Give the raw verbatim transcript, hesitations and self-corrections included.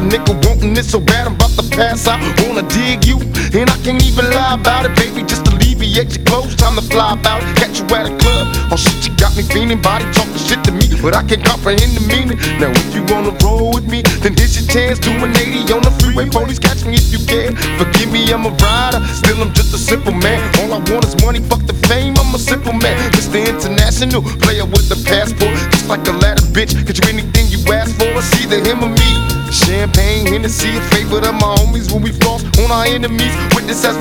nigga wanting it so bad, I'm about to pass out. Wanna dig you, and I can't even lie about it, baby. Just alleviate your clothes, time to fly about it. Catch you at a club, oh shit, you got me feeling. Body talking shit to me, but I can't comprehend the meaning. Now if you wanna roll with me, then here's your chance. Do an eighty on the freeway, police catch me if you can. Forgive me, I'm a rider, still I'm just a simple man. All I want is money, fuck the fame, I'm a simple man. Mister International, player with the passport, just like a ladder, bitch. Get you anything you ask for, it's either him or me. Champagne, Hennessy, a favorite of my homies when we floss on our enemies. Witness as